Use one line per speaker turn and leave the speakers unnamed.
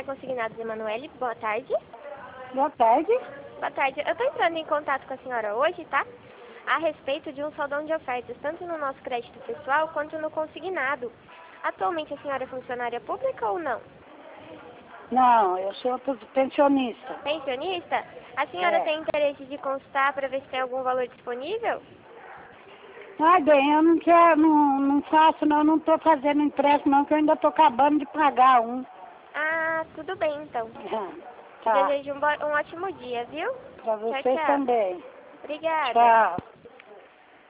Café Consignados, Emanuele. Boa tarde.
Boa tarde.
Boa tarde. Eu estou entrando em contato com a senhora hoje, tá? A respeito de um saldão de ofertas, tanto no nosso crédito pessoal quanto no consignado. Atualmente a senhora é funcionária pública ou não?
Não, eu sou pensionista.
Pensionista? A senhora tem interesse de consultar para ver se tem algum valor disponível?
Ah, bem, eu não quero, não faço, não, não estou fazendo empréstimo, não, que eu ainda estou acabando de pagar um.
Ah, tudo bem então.
Tá.
Desejo um ótimo dia, viu?
Para vocês
tchau.
também.
Obrigada.
Tchau.